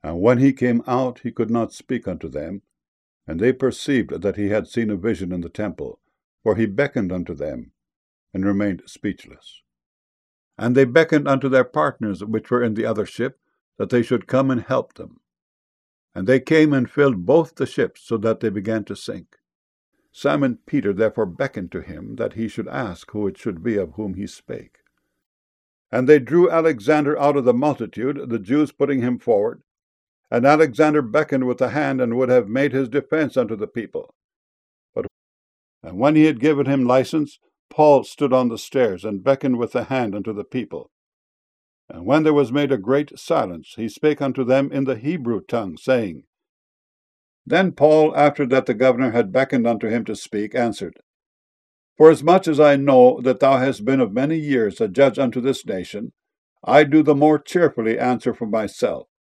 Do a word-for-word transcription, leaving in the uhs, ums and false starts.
And when he came out, he could not speak unto them. And they perceived that he had seen a vision in the temple, for he beckoned unto them, and remained speechless. And they beckoned unto their partners which were in the other ship, that they should come and help them. And they came and filled both the ships, so that they began to sink. Simon Peter therefore beckoned to him, that he should ask who it should be of whom he spake. And they drew Alexander out of the multitude, the Jews putting him forward. And Alexander beckoned with the hand, and would have made his defense unto the people. But and when he had given him license, Paul stood on the stairs, and beckoned with the hand unto the people. And when there was made a great silence, he spake unto them in the Hebrew tongue, saying, Then Paul, after that the governor had beckoned unto him to speak, answered, Forasmuch as I know that thou hast been of many years a judge unto this nation, I do the more cheerfully answer for myself.